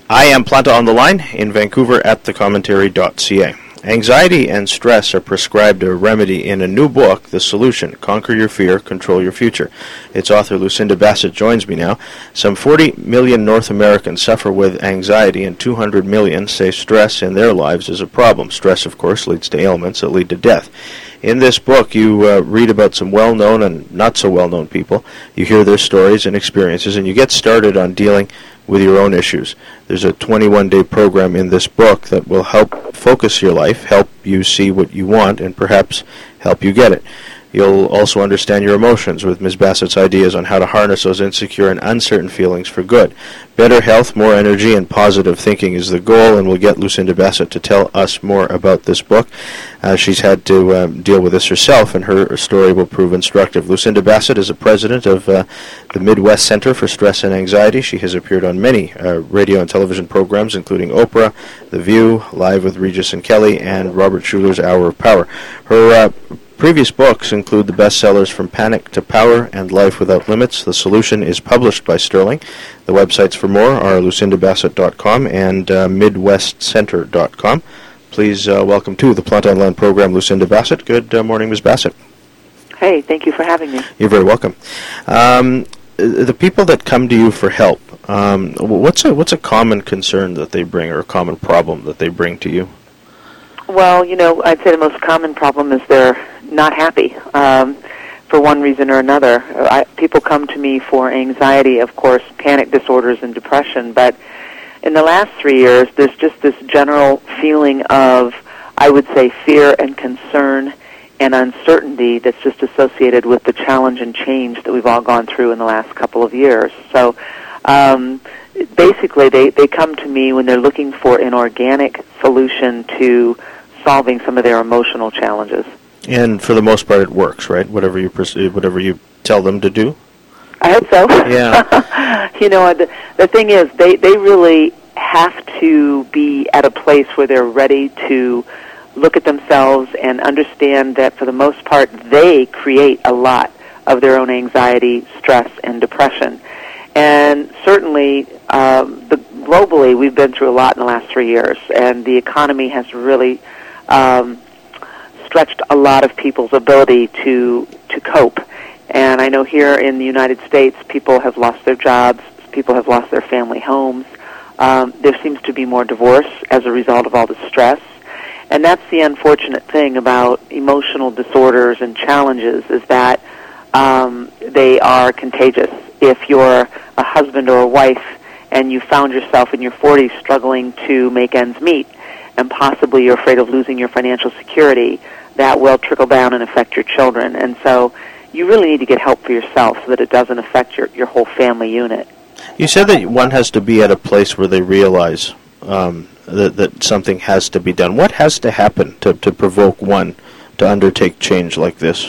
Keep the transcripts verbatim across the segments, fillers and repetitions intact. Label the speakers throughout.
Speaker 1: I am Planta on the line in Vancouver at the commentary dot c a. Anxiety and stress are prescribed a remedy in a new book, The Solution, Conquer Your Fear, Control Your Future. Its author, Lucinda Bassett, joins me now. Some forty million North Americans suffer with anxiety, and two hundred million say stress in their lives is a problem. Stress, of course, leads to ailments that lead to death. In this book, you uh, read about some well-known and not-so-well-known people. You hear their stories and experiences, and you get started on dealing with your own issues. There's a twenty-one day program in this book that will help focus your life, help you see what you want, and perhaps help you get it. You'll also understand your emotions with Miz Bassett's ideas on how to harness those insecure and uncertain feelings for good. Better health, more energy, and positive thinking is the goal, and we'll get Lucinda Bassett to tell us more about this book. Uh, she's had to um, deal with this herself, and her story will prove instructive. Lucinda Bassett is a president of uh, the Midwest Center for Stress and Anxiety. She has appeared on many uh, radio and television programs, including Oprah, The View, Live with Regis and Kelly, and Robert Schuler's Hour of Power. Her uh, previous books include the bestsellers From Panic to Power and Life Without Limits. The Solution is published by Sterling. The websites for more are lucinda bassett dot com and uh, midwest center dot com. Please uh, welcome to the Planta Online program, Lucinda Bassett. Good uh, morning, Miz Bassett.
Speaker 2: Hey, thank you for having me.
Speaker 1: You're very welcome. Um, the people that come to you for help, um, what's a what's a common concern that they bring, or a common problem that they bring to you?
Speaker 2: Well, you know, I'd say the most common problem is they're not happy um, for one reason or another. I, people come to me for anxiety, of course, panic disorders and depression, but in the last three years, there's just this general feeling of, I would say, fear and concern and uncertainty that's just associated with the challenge and change that we've all gone through in the last couple of years. So um, basically, they, they come to me when they're looking for an organic solution to solving some of their emotional challenges.
Speaker 1: And for the most part, it works, right? Whatever you pers- whatever you tell them to do?
Speaker 2: I hope so.
Speaker 1: Yeah.
Speaker 2: You know, the, the thing is, they, they really have to be at a place where they're ready to look at themselves and understand that for the most part, they create a lot of their own anxiety, stress, and depression. And certainly, um, the, globally, we've been through a lot in the last three years, and the economy has really um, stretched a lot of people's ability to to cope. And I know here in the United States, people have lost their jobs, people have lost their family homes. Um, there seems to be more divorce as a result of all the stress. And that's the unfortunate thing about emotional disorders and challenges, is that um, they are contagious. If you're a husband or a wife and you found yourself in your forties struggling to make ends meet, and possibly you're afraid of losing your financial security, that will trickle down and affect your children. And so you really need to get help for yourself so that it doesn't affect your, your whole family unit.
Speaker 1: You said that one has to be at a place where they realize um, that, that something has to be done. What has to happen to, to provoke one to undertake change like this?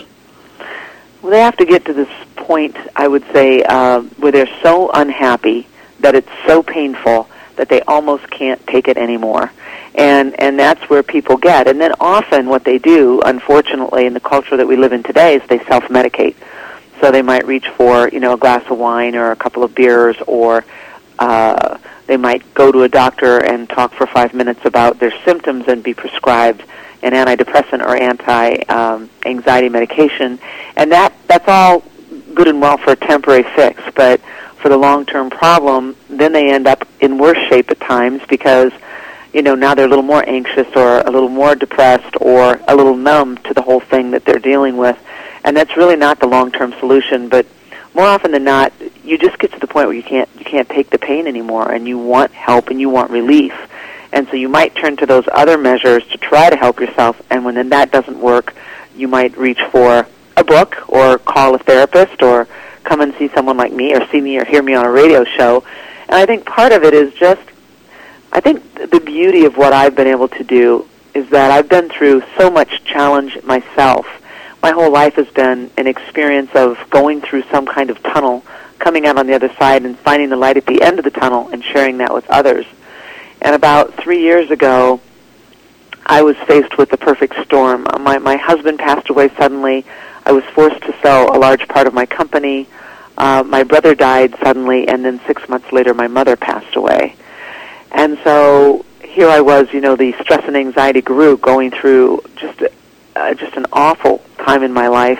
Speaker 2: Well, they have to get to this point, I would say, uh, where they're so unhappy that it's so painful that they almost can't take it anymore. And and that's where people get. And then often what they do, unfortunately, in the culture that we live in today, is they self-medicate. So they might reach for, you know, a glass of wine or a couple of beers, or uh, they might go to a doctor and talk for five minutes about their symptoms and be prescribed an antidepressant or anti-anxiety um, medication. And that that's all good and well for a temporary fix, but for the long-term problem, then they end up in worse shape at times because, you know, now they're a little more anxious or a little more depressed or a little numb to the whole thing that they're dealing with. And that's really not the long-term solution, but more often than not, you just get to the point where you can't you can't take the pain anymore, and you want help and you want relief. And so you might turn to those other measures to try to help yourself, and when then that doesn't work, you might reach for a book or call a therapist or come and see someone like me or see me or hear me on a radio show. And I think part of it is just, I think the beauty of what I've been able to do is that I've been through so much challenge myself. My whole life has been an experience of going through some kind of tunnel, coming out on the other side and finding the light at the end of the tunnel and sharing that with others. And about three years ago, I was faced with the perfect storm. My, my husband passed away suddenly. I was forced to sell a large part of my company. Uh, my brother died suddenly, and then six months later, my mother passed away. And so here I was, you know, the stress and anxiety guru, going through just uh, just an awful time in my life.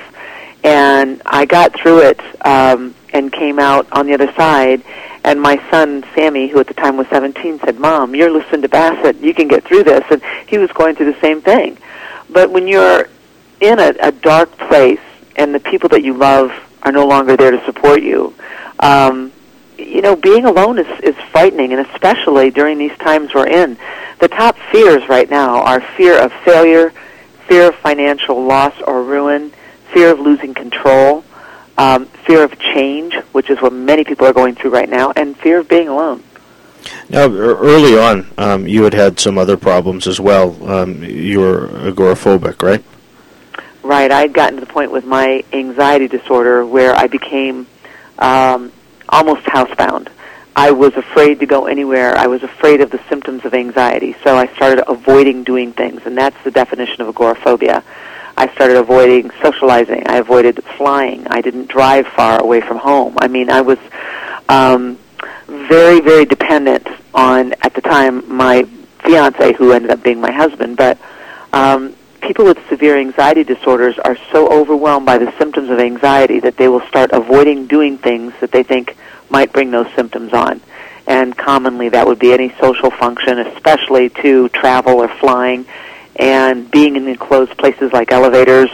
Speaker 2: And I got through it um, and came out on the other side. And my son, Sammy, who at the time was seventeen, said, "Mom, you're Lucinda Bassett. You can get through this." And he was going through the same thing. But when you're in a, a dark place and the people that you love are no longer there to support you, um, you know, being alone is, is frightening, and especially during these times we're in. The top fears right now are fear of failure, fear of financial loss or ruin, fear of losing control, um, fear of change, which is what many people are going through right now, and fear of being alone.
Speaker 1: Now, early on, um, you had had some other problems as well. Um, you were agoraphobic, right?
Speaker 2: Right. I had gotten to the point with my anxiety disorder where I became um, almost housebound. I was afraid to go anywhere. I was afraid of the symptoms of anxiety, so I started avoiding doing things, and that's the definition of agoraphobia. I started avoiding socializing. I avoided flying. I didn't drive far away from home. I mean, I was um, very, very dependent on, at the time, my fiance, who ended up being my husband. But um, people with severe anxiety disorders are so overwhelmed by the symptoms of anxiety that they will start avoiding doing things that they think might bring those symptoms on. And commonly that would be any social function, especially to travel or flying, and being in enclosed places like elevators,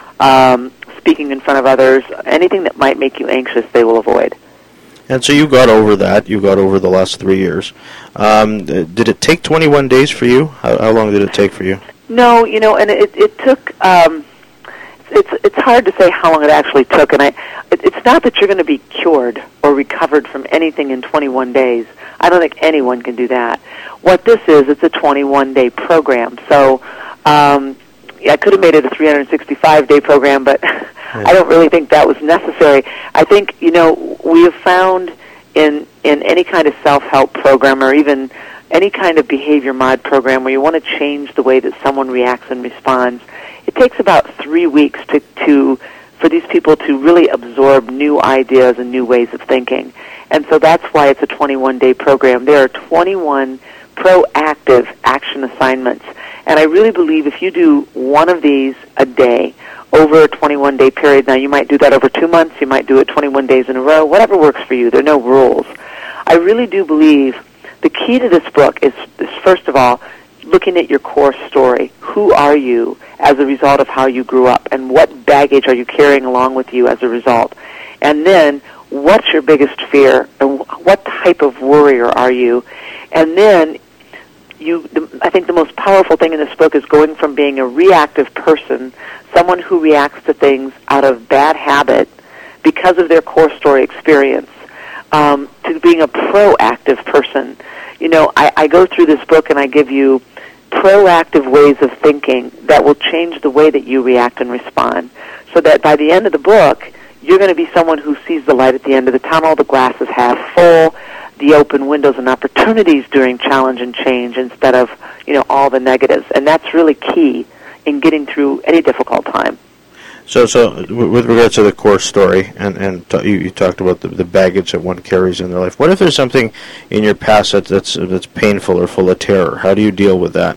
Speaker 2: um, speaking in front of others, anything that might make you anxious, they will avoid.
Speaker 1: And so you got over that. You got over the last three years. Um, did it take twenty-one days for you? How, how long did it take for you?
Speaker 2: No, you know, and it, it took, um, it's it's hard to say how long it actually took. And I, it, it's not that you're going to be cured or recovered from anything in twenty-one days. I don't think anyone can do that. What this is, it's a twenty-one day program. So um, I could have made it a three hundred sixty-five day program, but yeah. I don't really think that was necessary. I think, you know, we have found in in any kind of self-help program or even any kind of behavior mod program where you want to change the way that someone reacts and responds, it takes about three weeks to, to for these people to really absorb new ideas and new ways of thinking. And so that's why it's a twenty-one day program. There are twenty-one proactive action assignments. And I really believe if you do one of these a day over a twenty-one day period, now you might do that over two months, you might do it twenty-one days in a row, whatever works for you. There are no rules. I really do believe the key to this book is, is first of all, looking at your core story. Who are you as a result of how you grew up, and what baggage are you carrying along with you as a result? And then, what's your biggest fear, and what type of worrier are you? And then, you, the, I think the most powerful thing in this book is going from being a reactive person, someone who reacts to things out of bad habit because of their core story experience, um, to being a proactive person. You know, I, I go through this book and I give you proactive ways of thinking that will change the way that you react and respond, so that by the end of the book, you're going to be someone who sees the light at the end of the tunnel, the glass is half full, the open windows and opportunities during challenge and change instead of, you know, all the negatives. And that's really key in getting through any difficult time.
Speaker 1: So, so with regards to the core story, and, and t- you, you talked about the, the baggage that one carries in their life, what if there's something in your past that, that's that's painful or full of terror? How do you deal with that?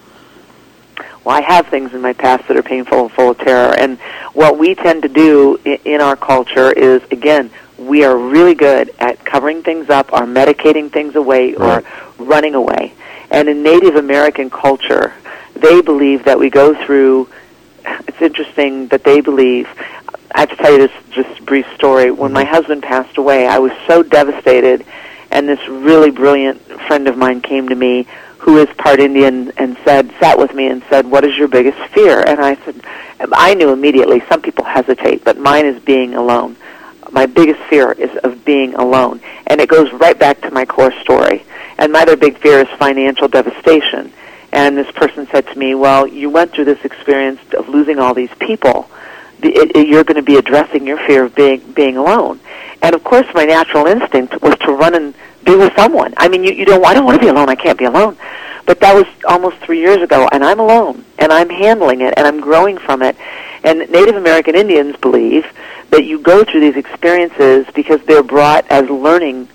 Speaker 2: Well, I have things in my past that are painful and full of terror. And what we tend to do in, in our culture is, again, we are really good at covering things up or medicating things away or right. running away. And in Native American culture, they believe that we go through, it's interesting that they believe, I have to tell you this just brief story. When my husband passed away, I was so devastated, and this really brilliant friend of mine came to me who is part Indian and said, sat with me and said, "What is your biggest fear?" And I said, I knew immediately, some people hesitate, but mine is being alone. My biggest fear is of being alone. And it goes right back to my core story. And my other big fear is financial devastation. And this person said to me, well, you went through this experience of losing all these people. It, it, you're going to be addressing your fear of being being alone. And, of course, my natural instinct was to run and be with someone. I mean, you, you don't, I don't want to be alone. I can't be alone. But that was almost three years ago, and I'm alone, and I'm handling it, and I'm growing from it. And Native American Indians believe that you go through these experiences because they're brought as learning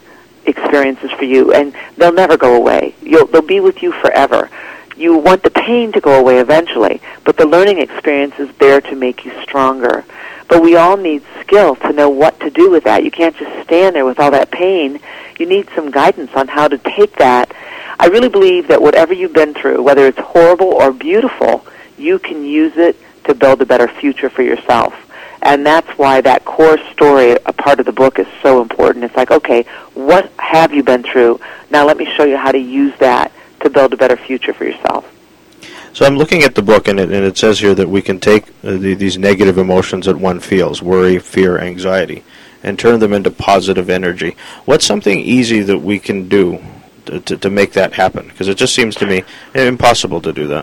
Speaker 2: experiences for you, and they'll never go away. You'll, they'll be with you forever. You want the pain to go away eventually, but the learning experience is there to make you stronger. But we all need skill to know what to do with that. You can't just stand there with all that pain. You need some guidance on how to take that. I really believe that whatever you've been through, whether it's horrible or beautiful, you can use it to build a better future for yourself. And that's why that core story, a part of the book, is so important. It's like, okay, what have you been through? Now let me show you how to use that to build a better future for yourself.
Speaker 1: So I'm looking at the book, and it, and it says here that we can take uh, the, these negative emotions that one feels, worry, fear, anxiety, and turn them into positive energy. What's something easy that we can do to, to, to make that happen? Because it just seems to me impossible to do that.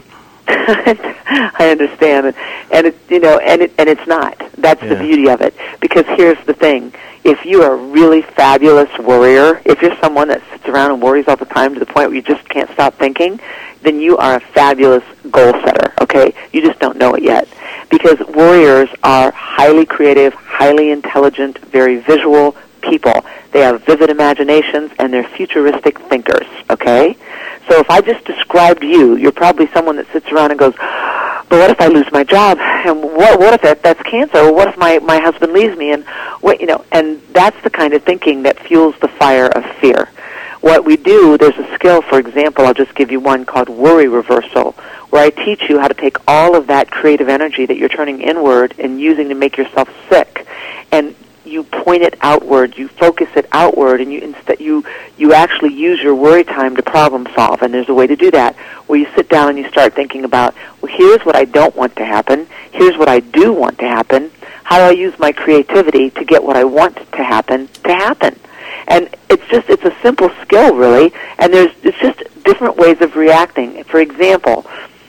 Speaker 2: I understand, and it, you know, and it, and it's not. That's yeah. the beauty of it. Because here's the thing: if you are a really fabulous worrier, if you're someone that sits around and worries all the time to the point where you just can't stop thinking, then you are a fabulous goal setter. Okay, you just don't know it yet. Because worriers are highly creative, highly intelligent, very visual people. They have vivid imaginations, and they're futuristic thinkers. Okay. So if I just described you, you're probably someone that sits around and goes, but what if I lose my job? And what, what if that, that's cancer? Or what if my, my husband leaves me? And what, you know, and that's the kind of thinking that fuels the fire of fear. What we do, there's a skill, for example, I'll just give you one called worry reversal, where I teach you how to take all of that creative energy that you're turning inward and using to make yourself sick, and you point it outward, you focus it outward, and you instead you you actually use your worry time to problem solve. And there's a way to do that, where you sit down and you start thinking about, well, here's what I don't want to happen, here's what I do want to happen, how do I use my creativity to get what I want to happen to happen? And it's just, it's a simple skill, really, and there's it's just different ways of reacting. For example,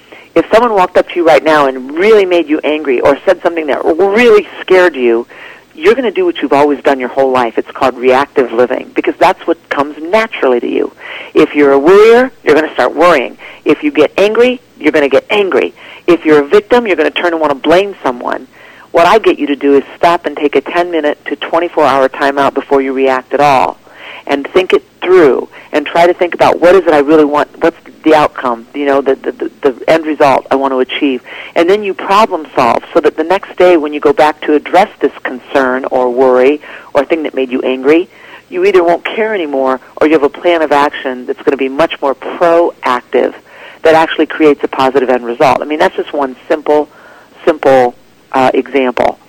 Speaker 2: if someone walked up to you right now and really made you angry or said something that really scared you, you're going to do what you've always done your whole life. It's called reactive living, because that's what comes naturally to you. If you're a worrier, you're going to start worrying. If you get angry, you're going to get angry. If you're a victim, you're going to turn and want to blame someone. What I get you to do is stop and take a ten-minute to twenty-four hour timeout before you react at all, and think it through, and try to think about, what is it I really want, what's the outcome, you know, the, the, the, the end result I want to achieve. And then you problem solve, so that the next day when you go back to address this concern or worry or thing that made you angry, you either won't care anymore, or you have a plan of action that's going to be much more proactive, that actually creates a positive end result. I mean, that's just one simple, simple uh, example.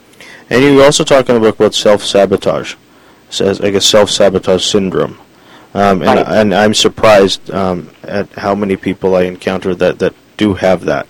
Speaker 1: And you also talk in the book about self-sabotage. Says, I guess, self-sabotage syndrome. Um, and,
Speaker 2: right.
Speaker 1: and I'm surprised um, at how many people I encounter that, that do have that.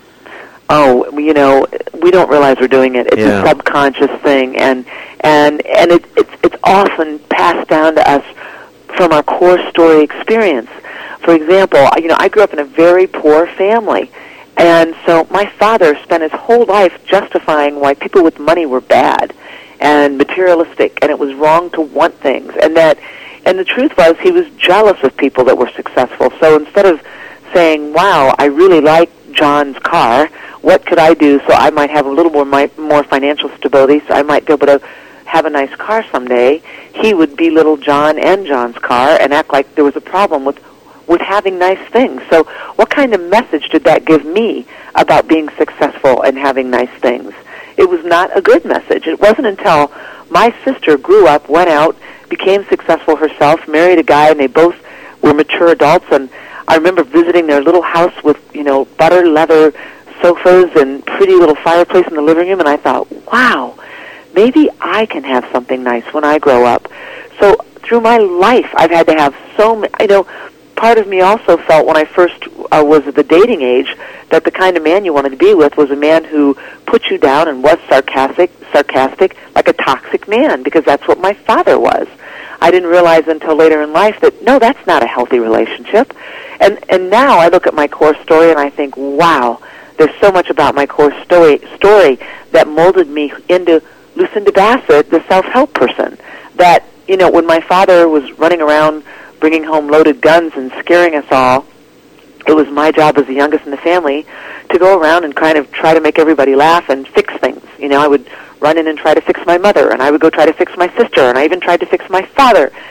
Speaker 2: Oh, you know, we don't realize we're doing it. It's
Speaker 1: yeah.
Speaker 2: a subconscious thing, and and and it, it's it's often passed down to us from our core story experience. For example, you know, I grew up in a very poor family, and so my father spent his whole life justifying why people with money were bad and materialistic, and it was wrong to want things, and that, and the truth was, he was jealous of people that were successful. So instead of saying, wow, I really like John's car, what could I do so I might have a little more my, more financial stability, so I might be able to have a nice car someday, he would belittle John and John's car and act like there was a problem with with having nice things. So what kind of message did that give me about being successful and having nice things? It was not a good message. It wasn't until my sister grew up, went out, became successful herself, married a guy, and they both were mature adults. And I remember visiting their little house with, you know, butter leather sofas and pretty little fireplace in the living room, and I thought, wow, maybe I can have something nice when I grow up. So through my life, I've had to have so many, you know, part of me also felt when I first uh, was at the dating age that the kind of man you wanted to be with was a man who put you down and was sarcastic, sarcastic, like a toxic man, because that's what my father was. I didn't realize until later in life that, no, that's not a healthy relationship. And and now I look at my core story and I think, wow, there's so much about my core story, story that molded me into Lucinda Bassett, the self-help person. That, you know, when my father was running around bringing home loaded guns and scaring us all, it was my job as the youngest in the family to go around and kind of try to make everybody laugh and fix things. You know, I would run in and try to fix my mother, and I would go try to fix my sister, and I even tried to fix my father.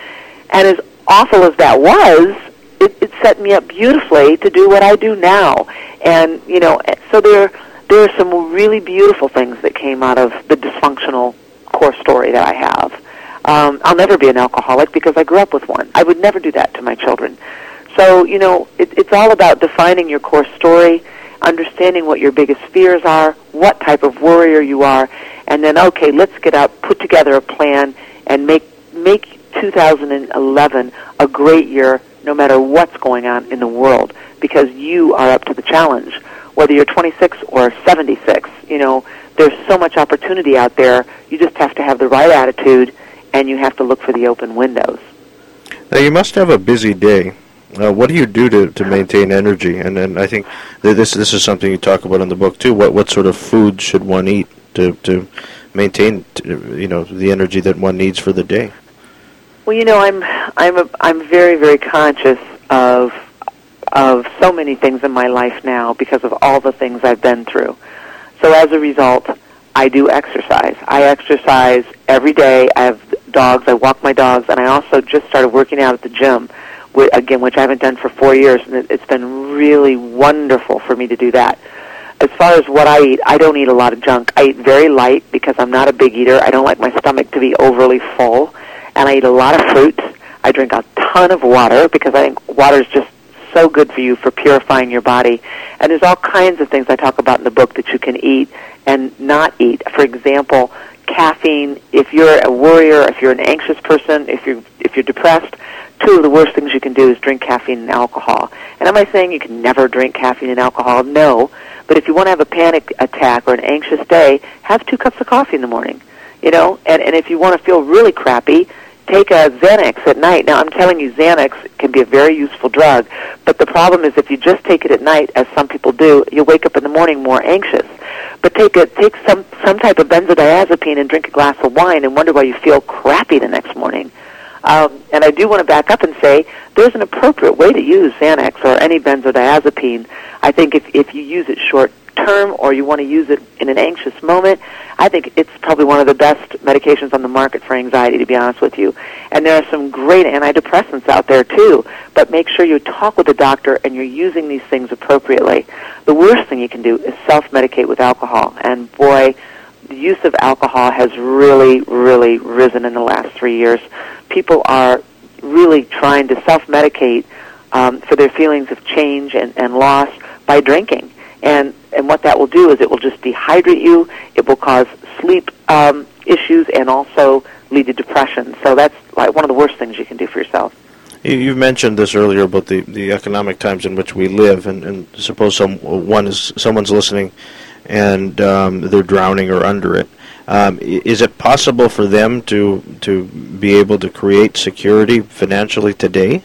Speaker 2: And as awful as that was, it, it set me up beautifully to do what I do now. And, you know, so there, there are some really beautiful things that came out of the dysfunctional core story that I have. Um, I'll never be an alcoholic because I grew up with one. I would never do that to my children. So, you know, it, it's all about defining your core story, understanding what your biggest fears are, what type of warrior you are, and then, okay, let's get up, put together a plan, and make make two thousand eleven a great year no matter what's going on in the world, because you are up to the challenge. Whether you're twenty-six or seventy-six, you know, there's so much opportunity out there. You just have to have the right attitude, and you have to look for the open windows.
Speaker 1: Now, you must have a busy day. Uh, what do you do to, to maintain energy? And then I think that this this is something you talk about in the book too. What what sort of food should one eat to to maintain you know the energy that one needs for the day?
Speaker 2: Well, you know, I'm I'm a, I'm very very conscious of of so many things in my life now because of all the things I've been through. So as a result, I do exercise. I exercise every day. I have dogs. I walk my dogs, and I also just started working out at the gym, again, which I haven't done for four years, and it's been really wonderful for me to do that. As far as what I eat, I don't eat a lot of junk. I eat very light because I'm not a big eater. I don't like my stomach to be overly full, and I eat a lot of fruits. I drink a ton of water because I think water is just so good for you for purifying your body. And there's all kinds of things I talk about in the book that you can eat and not eat. For example, caffeine. If you're a worrier, if you're an anxious person, if you're if you're depressed, two of the worst things you can do is drink caffeine and alcohol. And am I saying you can never drink caffeine and alcohol? No. But if you want to have a panic attack or an anxious day, have two cups of coffee in the morning. You know, and, and if you want to feel really crappy, take a Xanax at night. Now, I'm telling you, Xanax can be a very useful drug, but the problem is if you just take it at night, as some people do, you'll wake up in the morning more anxious. But take a, take some, some type of benzodiazepine and drink a glass of wine and wonder why you feel crappy the next morning. Um, and I do want to back up and say there's an appropriate way to use Xanax or any benzodiazepine. I think if, if you use it short term or you want to use it in an anxious moment, I think it's probably one of the best medications on the market for anxiety, to be honest with you. And there are some great antidepressants out there too, but make sure you talk with a doctor and you're using these things appropriately. The worst thing you can do is self-medicate with alcohol, and boy, the use of alcohol has really, really risen in the last three years. People are really trying to self-medicate um, for their feelings of change and, and loss by drinking. And and what that will do is it will just dehydrate you. It will cause sleep um, issues and also lead to depression. So that's like one of the worst things you can do for yourself.
Speaker 1: You mentioned this earlier about the, the economic times in which we live, and, and suppose some one is someone's listening and um, they're drowning or under it. Um, is it possible for them to to be able to create security financially today?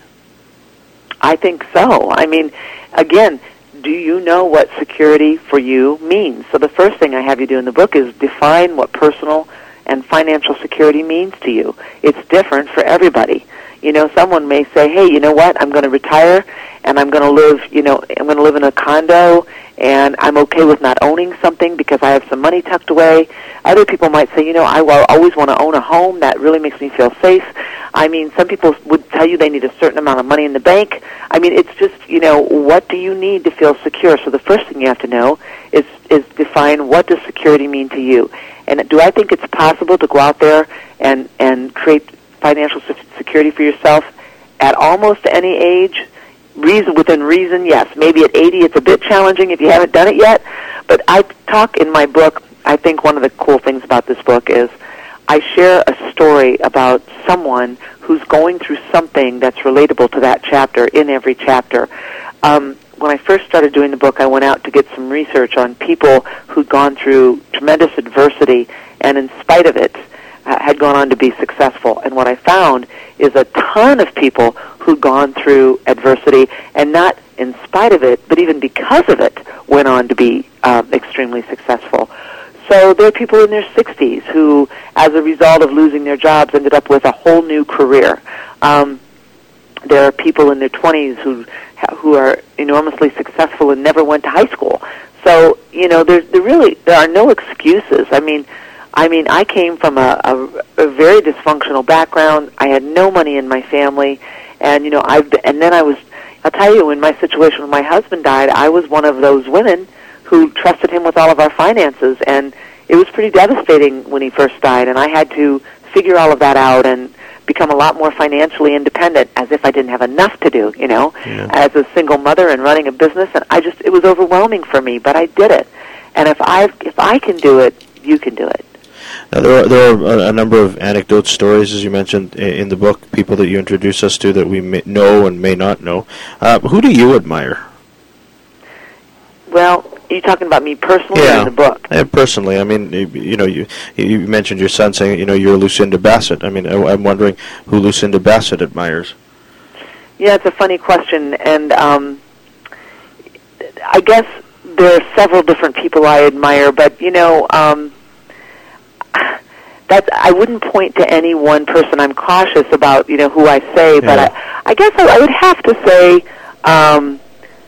Speaker 2: I think so. I mean, again, do you know what security for you means? So the first thing I have you do in the book is define what personal and financial security means to you. It's different for everybody. You know, someone may say, hey, you know what, I'm going to retire and I'm going to live, you know, I'm going to live in a condo and I'm okay with not owning something because I have some money tucked away. Other people might say, you know, I will always want to own a home. That really makes me feel safe. I mean, some people would tell you they need a certain amount of money in the bank. I mean, it's just, you know, what do you need to feel secure? So the first thing you have to know is, is define what does security mean to you. And do I think it's possible to go out there and, and create financial security for yourself at almost any age? Reason within reason, yes. Maybe at eighty it's a bit challenging if you haven't done it yet. But I talk in my book, I think one of the cool things about this book is I share a story about someone who's going through something that's relatable to that chapter in every chapter. Um, when I first started doing the book, I went out to get some research on people who'd gone through tremendous adversity and in spite of it uh, had gone on to be successful. And what I found is a ton of people who'd gone through adversity and not in spite of it, but even because of it, went on to be um, extremely successful. So there are people in their sixties who, as a result of losing their jobs, ended up with a whole new career. Um, there are people in their twenties who who are enormously successful and never went to high school. So, you know, there, there really there are no excuses. I mean, I mean, I came from a, a, a very dysfunctional background. I had no money in my family, and you know, I've and then I was. I'll tell you, when my situation with my husband died, I was one of those women who trusted him with all of our finances, and it was pretty devastating when he first died, and I had to figure all of that out and become a lot more financially independent, as if I didn't have enough to do, you know,
Speaker 1: yeah.
Speaker 2: as a single mother and running a business, and I just, it was overwhelming for me, but I did it. And if I if I can do it, you can do it.
Speaker 1: Now, there are, there are a number of anecdote stories, as you mentioned in the book, people that you introduce us to that we may know and may not know. Uh, who do you admire?
Speaker 2: Well, are you talking about me personally
Speaker 1: yeah.
Speaker 2: or in the book?
Speaker 1: Yeah, personally. I mean, you know, you you mentioned your son saying, you know, you're Lucinda Bassett. I mean, I'm wondering who Lucinda Bassett admires.
Speaker 2: Yeah, it's a funny question, and um, I guess there are several different people I admire, but, you know, um, that's, I wouldn't point to any one person. I'm cautious about, you know, who I say, but
Speaker 1: yeah.
Speaker 2: I, I guess I, I would have to say, um,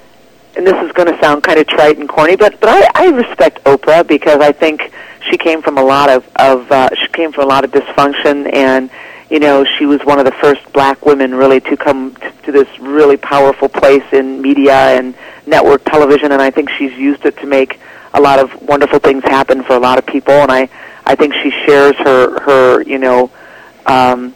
Speaker 2: and this is going to sound kind of trite and corny, but, but I, I respect Oprah because I think she came from a lot of, of uh, she came from a lot of dysfunction, and, you know, she was one of the first black women really to come to, to this really powerful place in media and network television, and I think she's used it to make a lot of wonderful things happen for a lot of people, and I, I think she shares her, her you know, um,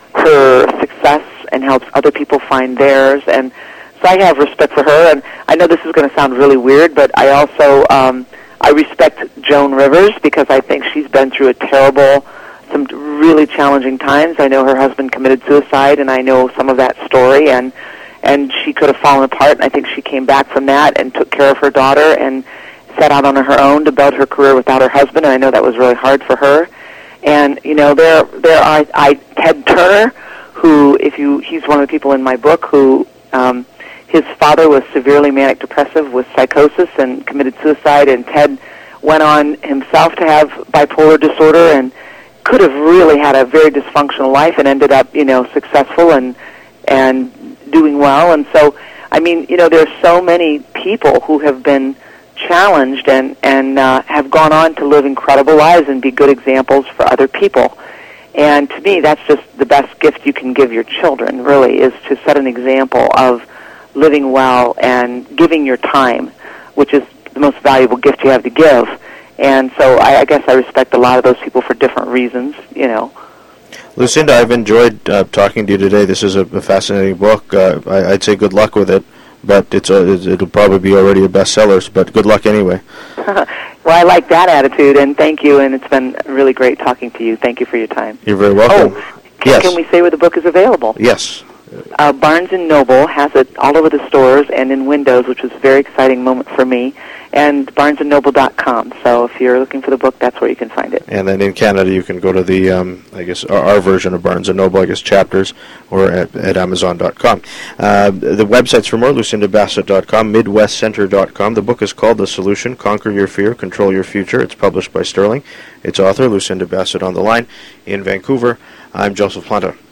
Speaker 2: her success and helps other people find theirs, and so I have respect for her, and I know this is going to sound really weird, but I also, um, I respect Joan Rivers because I think she's been through a terrible, some really challenging times. I know her husband committed suicide, and I know some of that story, and and she could have fallen apart, and I think she came back from that and took care of her daughter and set out on her own to build her career without her husband, and I know that was really hard for her. And, you know, there there are I, Ted Turner, who, if you, he's one of the people in my book who, um, his father was severely manic depressive with psychosis and committed suicide, and Ted went on himself to have bipolar disorder and could have really had a very dysfunctional life and ended up, you know, successful and and doing well. And so, I mean, you know, there's so many people who have been challenged and, and uh, have gone on to live incredible lives and be good examples for other people. And to me, that's just the best gift you can give your children, really, is to set an example of living well and giving your time, which is the most valuable gift you have to give. And so I, I guess I respect a lot of those people for different reasons, you know.
Speaker 1: Lucinda, I've enjoyed uh, talking to you today. This is a, a fascinating book. Uh, I, I'd say good luck with it, but it's a, it'll probably be already a bestseller, but good luck anyway.
Speaker 2: Well, I like that attitude, and thank you, and it's been really great talking to you. Thank you for your time.
Speaker 1: You're very welcome.
Speaker 2: Oh, can,
Speaker 1: yes.
Speaker 2: can we say where the book is available?
Speaker 1: Yes.
Speaker 2: Uh, Barnes and Noble has it all over the stores and in Windows, which was a very exciting moment for me, and barnes and noble dot com. So if you're looking for the book, that's where you can find it.
Speaker 1: And then in Canada, you can go to the, um, I guess, our, our version of Barnes and Noble, I guess, chapters, or at, at amazon dot com. Uh, the websites for more, lucinda bassett dot com, midwest center dot com. The book is called The Solution, Conquer Your Fear, Control Your Future. It's published by Sterling. Its author, Lucinda Bassett, on the line in Vancouver. I'm Joseph Planta.